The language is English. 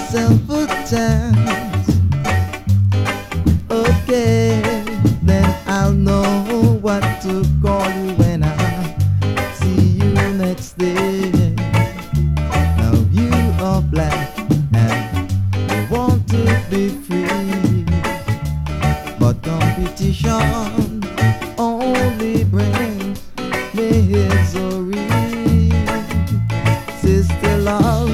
yourself a chance. Okay, then I'll know what to call you when I see you next day. Now you are black and you want to be free, but competition only brings misery. Sister love,